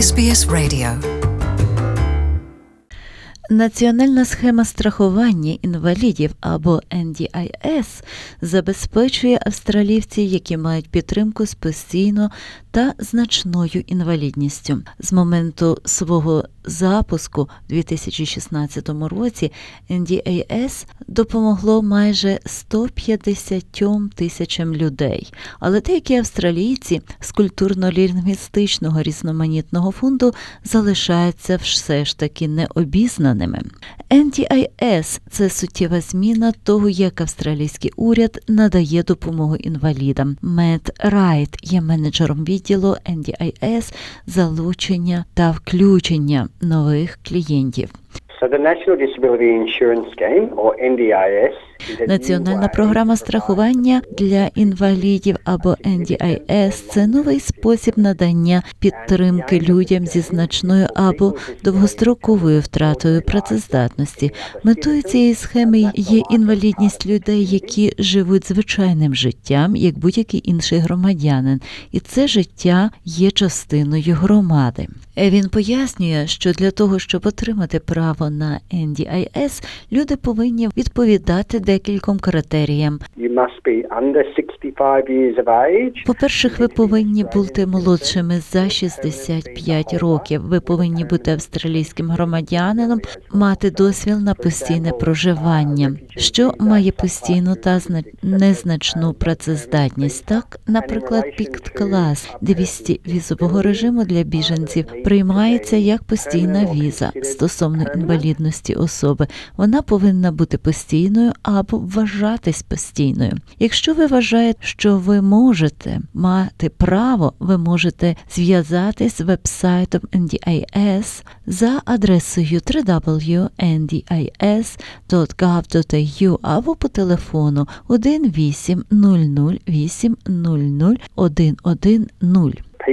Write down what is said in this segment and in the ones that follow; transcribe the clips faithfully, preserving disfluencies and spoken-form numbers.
Ес Бі Ес Radio. Національна схема страхування інвалідів або ен ді ай ес забезпечує австралійців, які мають підтримку з постійно та значною інвалідністю. З моменту свого запуску у дві тисячі шістнадцятому році ен ді ай ес допомогло майже сто п'ятдесят тисячам людей. Але деякі австралійці з культурно-лінгвістичного різноманітного фонду залишаються все ж таки необізнаними. ен ді ай ес – це суттєва зміна того, як австралійський уряд надає допомогу інвалідам. Мет Райт є менеджером відділу ен ді ай ес залучення та включення нових клієнтів. So the National Disability Insurance Scheme, or ен ді ай ес, Національна програма страхування для інвалідів або ен ді ай ес – це новий спосіб надання підтримки людям зі значною або довгостроковою втратою працездатності. Метою цієї схеми є інвалідність людей, які живуть звичайним життям, як будь-який інший громадянин, і це життя є частиною громади. Він пояснює, що для того, щоб отримати право на ен ді ай ес, люди повинні відповідати декільком критеріям. По-перше, ви повинні бути молодшими за шістдесят п'ять років. Ви повинні бути австралійським громадянином, мати дозвіл на постійне проживання, що має постійну та незначну працездатність. Так, наприклад, пікт-клас двісті візового режиму для біженців приймається як постійна віза стосовно інвалідності особи. Вона повинна бути постійною або вважатись постійною. Якщо ви вважаєте, що ви можете мати право, ви можете зв'язатись з веб-сайтом ен ді ай ес за адресою дабл ю дабл ю дабл ю крапка ен ді ай ес крапка гов крапка ей ю або по телефону один вісім нуль нуль вісім нуль нуль один один нуль.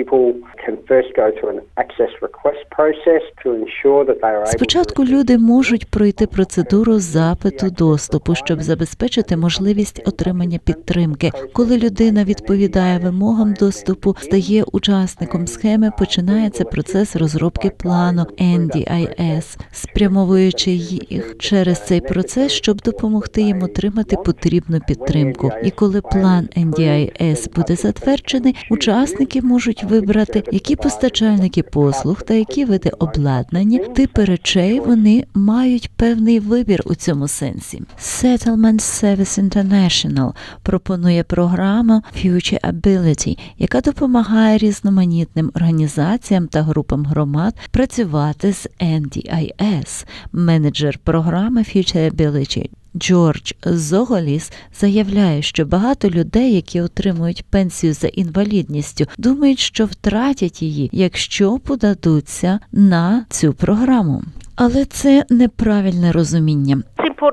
Спочатку люди можуть пройти процедуру запиту доступу, щоб забезпечити можливість отримання підтримки. Коли людина відповідає вимогам доступу, стає учасником схеми, починається процес розробки плану ен ді ай ес, спрямовуючи їх через цей процес, щоб допомогти їм отримати потрібну підтримку. І коли план ен ді ай ес буде затверджений, учасники можуть вибрати, які постачальники послуг та які види обладнання, типи речей, вони мають певний вибір у цьому сенсі. Settlement Service International пропонує програму Future Ability, яка допомагає різноманітним організаціям та групам громад працювати з ен ді ай ес. Менеджер програми Future Ability Джордж Зоголіс заявляє, що багато людей, які отримують пенсію за інвалідністю, думають, що втратять її, якщо подадуться на цю програму. Але це неправильне розуміння.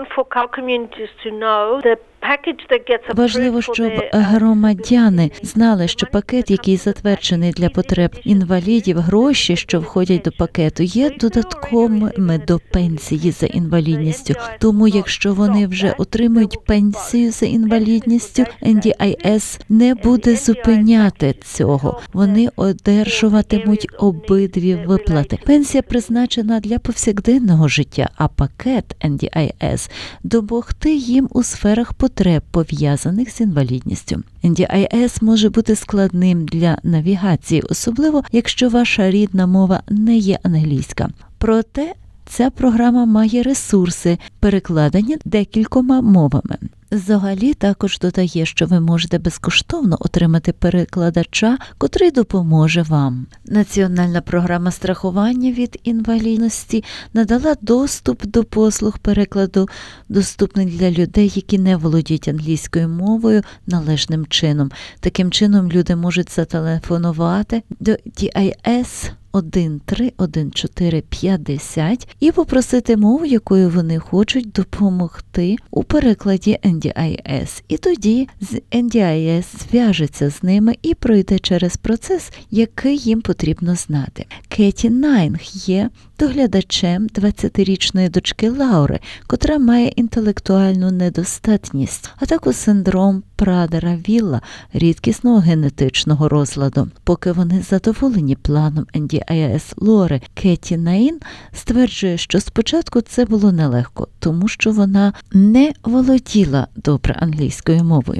Важливо, щоб громадяни знали, що пакет, який затверджений для потреб інвалідів, гроші, що входять до пакету, є додатковими до пенсії за інвалідністю. Тому, якщо вони вже отримують пенсію за інвалідністю, ен ді ай ес не буде зупиняти цього. Вони одержуватимуть обидві виплати. Пенсія призначена для повсякденного життя, а пакет ен ді ай ес допомогти їм у сферах потреб, пов'язаних з інвалідністю. ен ді ай ес може бути складним для навігації, особливо якщо ваша рідна мова не є англійська. Проте ця програма має ресурси, перекладені декількома мовами. Взагалі також додає, що ви можете безкоштовно отримати перекладача, котрий допоможе вам. Національна програма страхування від інвалідності надала доступ до послуг перекладу, доступних для людей, які не володіють англійською мовою належним чином. Таким чином люди можуть зателефонувати до ді ай ес один три один чотири п'ятдесят і попросити мову, якою вони хочуть допомогти у перекладі ен ді ай ес. І тоді ен ді ай ес зв'яжеться з ними і пройде через процес, який їм потрібно знати. Кеті Найнг є доглядачем двадцятирічної дочки Лаури, котра має інтелектуальну недостатність, а також синдром Прадера-Вілла, рідкісного генетичного розладу. Поки вони задоволені планом ен ді ді ай ес Лори Кеті Наїн стверджує, що спочатку це було нелегко, тому що вона не володіла добре англійською мовою.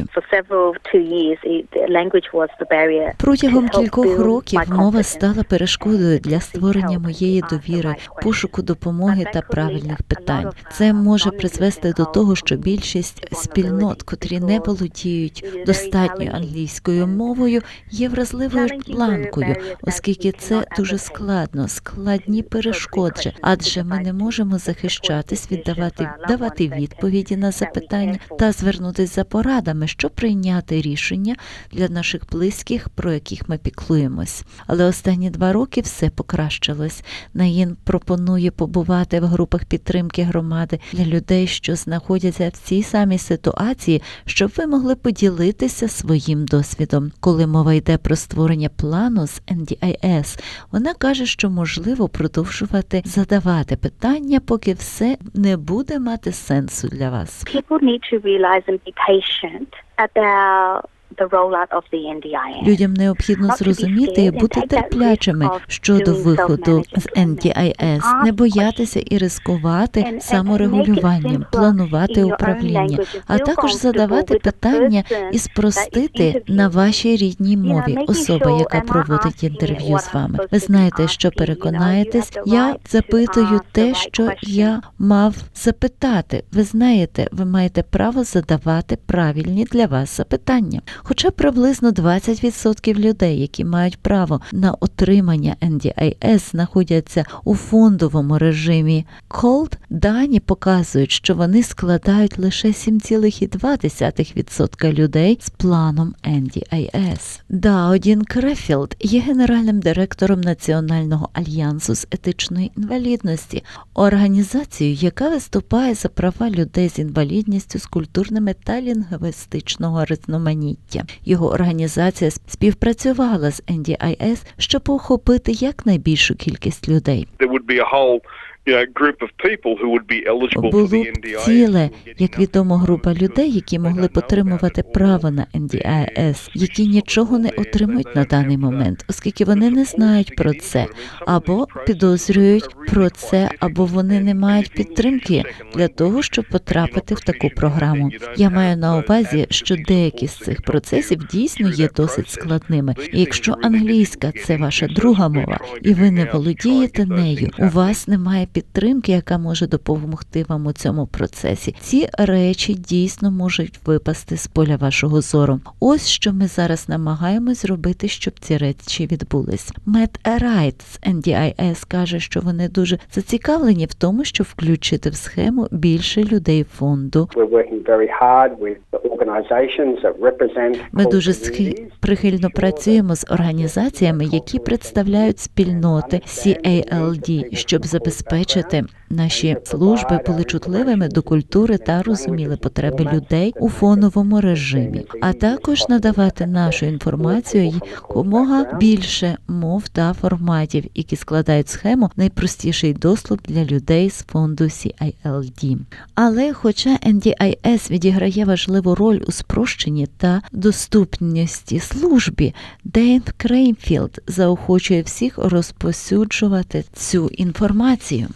Протягом кількох років мова стала перешкодою для створення моєї довіри, пошуку допомоги та правильних питань. Це може призвести до того, що більшість спільнот, котрі не володіють достатньою англійською мовою, є вразливою ланкою, оскільки це дуже складно, складні перешкоди, адже ми не можемо захищатись, віддавати, давати відповіді на запитання та звернутися за порадами, щоб прийняти рішення для наших близьких, про яких ми піклуємось. Але останні два роки все покращилось. Наїн пропонує побувати в групах підтримки громади для людей, що знаходяться в цій самій ситуації, щоб ви могли поділитися своїм досвідом. Коли мова йде про створення плану з ен ді ай ес, вона каже, що можливо продовжувати задавати питання, поки все не буде мати сенсу для вас. People need to realize and be patient about the rollout of the ен ді ай ес. Людям необхідно зрозуміти і бути терплячими щодо виходу з ен ді ай ес, не боятися і ризикувати саморегулюванням, планувати управління, а також задавати питання і спростити на вашій рідній мові особа, яка проводить інтерв'ю з вами. Ви знаєте, що переконаєтесь, я запитую те, що я мав запитати. Ви знаєте, ви маєте право задавати правильні для вас запитання. Хоча приблизно двадцять відсотків людей, які мають право на отримання ен ді ай ес, знаходяться у фондовому режимі Cold, дані показують, що вони складають лише сім цілих дві десятих відсотка людей з планом ен ді ай ес. Даодін Крефілд є генеральним директором Національного альянсу з етичної інвалідності, організацію, яка виступає за права людей з інвалідністю з культурними та лінгвістичного різноманіття. Його організація співпрацювала з ен ді ай ес, щоб охопити якнайбільшу кількість людей. Було ціле, як відомо, група людей, які могли б отримувати право на ен ді ай ес, які нічого не отримують на даний момент, оскільки вони не знають про це, або підозрюють про це, або вони не мають підтримки для того, щоб потрапити в таку програму. Я маю на увазі, що деякі з цих процесів дійсно є досить складними. І якщо англійська – це ваша друга мова, і ви не володієте нею, у вас немає підтримки, яка може допомогти вам у цьому процесі. Ці речі дійсно можуть випасти з поля вашого зору. Ось що ми зараз намагаємось зробити, щоб ці речі відбулись. Мет Райт з ен ді ай ес каже, що вони дуже зацікавлені в тому, щоб включити в схему більше людей фонду. Ми дуже прихильно працюємо з організаціями, які представляють спільноти сі ей ел ді, щоб забезпечити наші служби були чутливими до культури та розуміли потреби людей у фоновому режимі, а також надавати нашу інформацію якомога більше мов та форматів, які складають схему найпростіший доступ для людей з фонду сі ей ел ді. Але хоча ен ді ай ес відіграє важливу роль у спрощенні та доступності службі, Дейн Крейнфілд заохочує всіх розповсюджувати цю інформацію.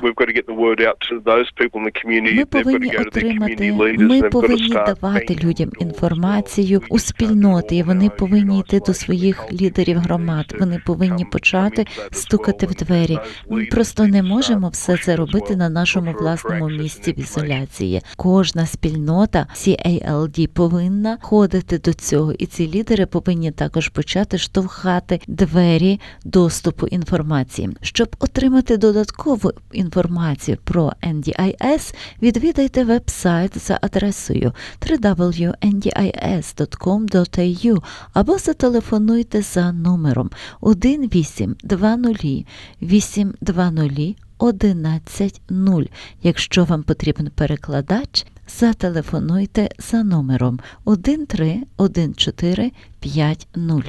Ми повинні отримати, ми повинні давати людям інформацію у спільноти, і вони повинні йти до своїх лідерів громад, вони повинні почати стукати в двері. Ми просто не можемо все це робити на нашому власному місці в ізоляції. Кожна спільнота сі ей ел ді повинна ходити до цього, і ці лідери повинні також почати штовхати двері доступу інформації. Щоб отримати додаткову інформацію про ен ді ай ес, відвідайте веб-сайт за адресою дабл ю дабл ю дабл ю крапка ен ді ай ес крапка ком крапка ей ю або зателефонуйте за номером один вісім два нуль вісім два нуль одинадцять нуль. Якщо вам потрібен перекладач, зателефонуйте за номером один три один чотири п'ять нуль.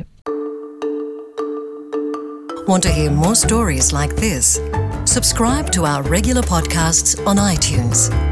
Want to hear more stories like this? Subscribe to our regular podcasts on iTunes.